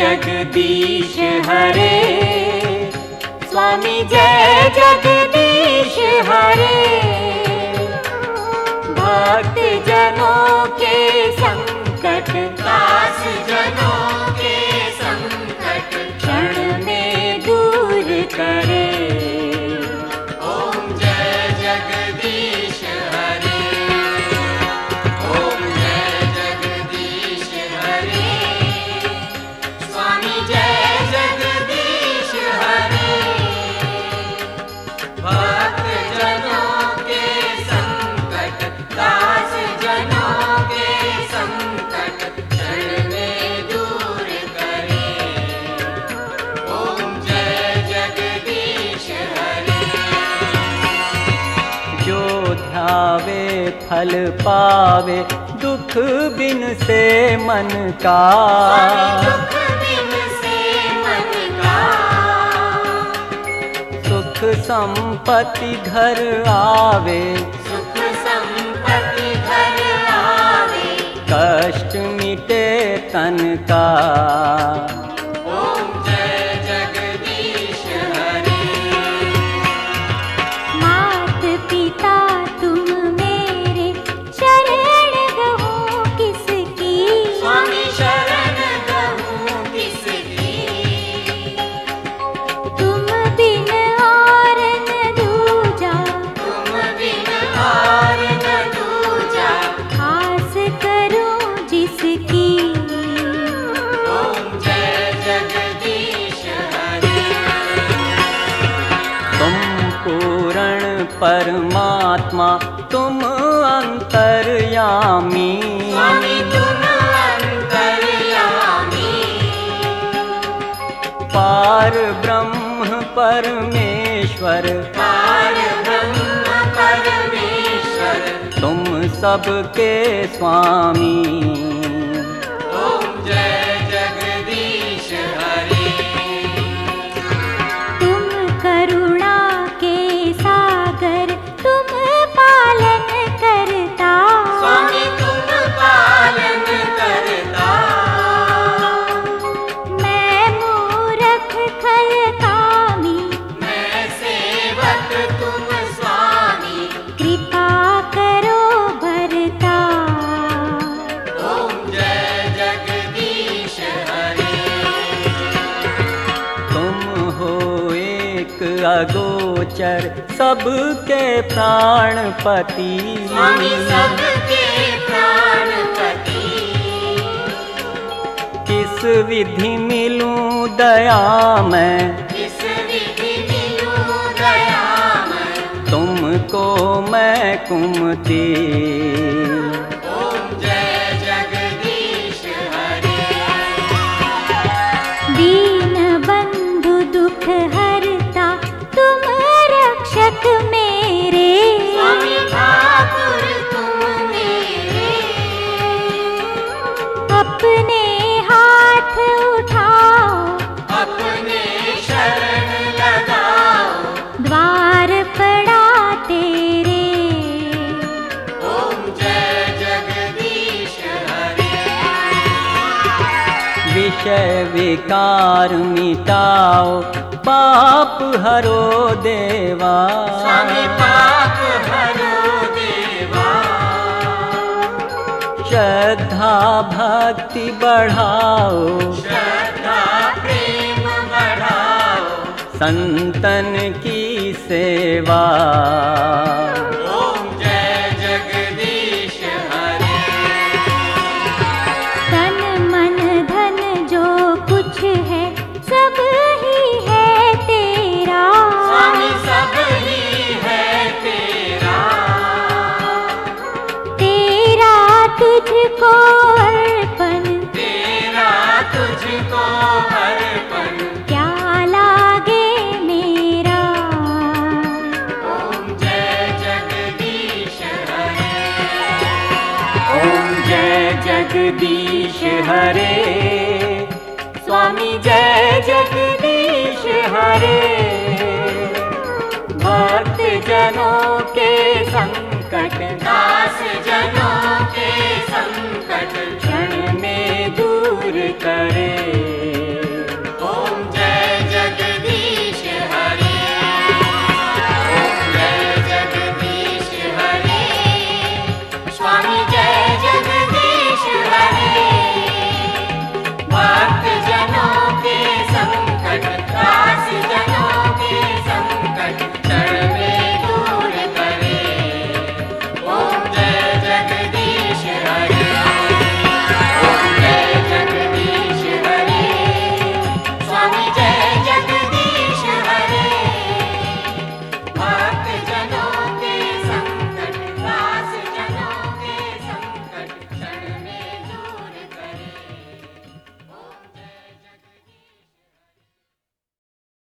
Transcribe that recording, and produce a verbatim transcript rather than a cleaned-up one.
जगदीश हरे, स्वामी जय जगदीश हरे। भक्त जनों के संकट, दास जनों के संकट क्षण में दूर करे। ओम जय जगदीश हरे, ओम जय जगदीश हरे, स्वामी जय जगदीश हरे। भक्त जनों के संकट, दास जनों के संकट क्षण में दूर करे। ओम जय जगदीश हरे। जो ध्यावे फल पावे, दुख बिन से मन का। दुख बिन से मन का। सुख संपत्ति घर आवे, सुख संपत्ति घर आवे। कष्ट मिटे तन का। ओम जय जगदीश हरे। मात पिता तुम मेरे, शरण गहूँ किसकी। स्वामी शरण गहूँ किसकी। तुम बिन और न दूजा, तुम बिन और न दूजा। आस करूं जिसकी। ओम जय जगदीश हरे। तुम पूर्ण परमात्मा, तुम अंतर्यामी। स्वामी तुम अंतर्यामी। पार ब्रह्म परमेश्वर, पार ब्रह्म परमेश्वर। तुम सबके स्वामी। ओम जय जगदीश हरे। तुम करुणा के सागर, तुम पालन करता। स्वामी तुम पालन करता। मैं मूरख खल कामी, मैं सेवक तुम स्वामी। कृपा करो भरता। ओम जय जगदीश हरे। तुम हो एक अगोचर, सबके प्राणपति। स्वामी सबके प्राणपति। किस विधि मिलूं दया मैं, किस विधि मिलूं दया मैं। तुमको मैं कुमति। ओम जय जगदीश हरे। दीन बंधु दुख हरता, तुम रक्षक मेरे। स्वामी ठाकुर तुम मेरे। अपने हाथ उठाओ, अपने शरण लगाओ। द्वार पड़ा तेरे। ओम जय जगदीश हरे। विषय विकार मिटाओ, पाप हरो देवा। स्वामी पाप हरो देवा। श्रद्धा भक्ति बढ़ाओ, श्रद्धा प्रेम बढ़ाओ। संतन की सेवा। ओम जय जगदीश हरे। तन मन धन जो कुछ है, सब ही है तेरा। स्वामी सब ही है तेरा। तेरा तुझको अर्पण, तेरा तुझको अर्पण। क्या लागे मेरा। ओम जय जगदीश हरे। ओम जय जगदीश हरे, स्वामी जय जगदीश हरे। भक्त जनों के